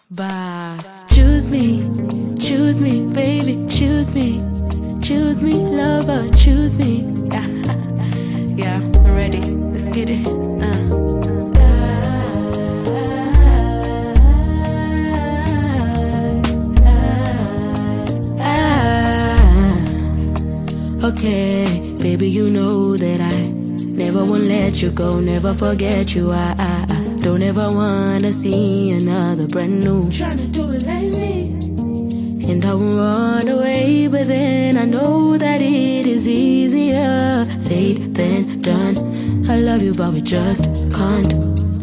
Boss, choose me, baby, choose me, lover, choose me. Yeah, I'm ready. Let's get it. Okay, baby, you know that I never won't let you go, never forget you. I don't ever wanna see another brand new tryna do it like me. And I won't run away, but then I know that it is easier said than done. I love you, but we just can't.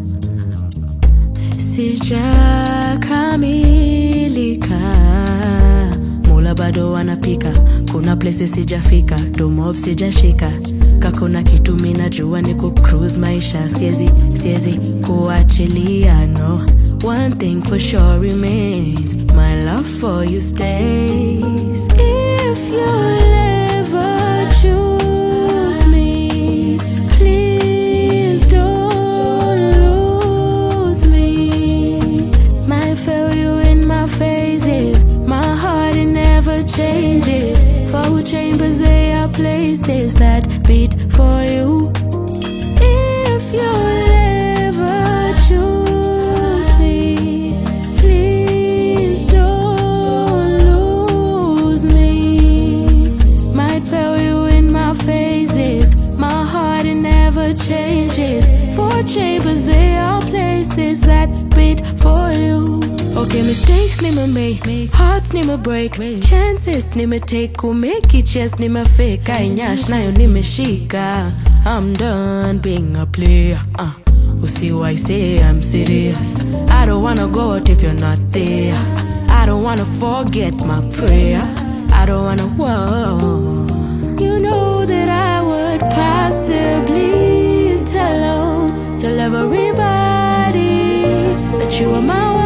Sijakamilika, mula bado wanapika, kuna places sijafika, domo sijashika. Kakuna kitu mina jua ni cruise maisha, siezi kuachilia, no. One thing for sure remains, my love for you stays. If you'll ever choose me, please don't lose me. Might fail you in my phases, my heart it never changes. Four chambers, they are places that beat for you. If you'll ever choose me, please don't lose me. Might fail you in my phases, my heart it never changes. Four chambers, they are places that beat for you. Okay, mistakes nima make, hearts nima break, chances nima take, make it just nima fake. Ainyash nayo nimeshika. I'm done being a player. You see why I say I'm serious. I don't wanna go out if you're not there. I don't wanna forget my prayer. I don't wanna whoa. You know that I would possibly tell everybody that you are my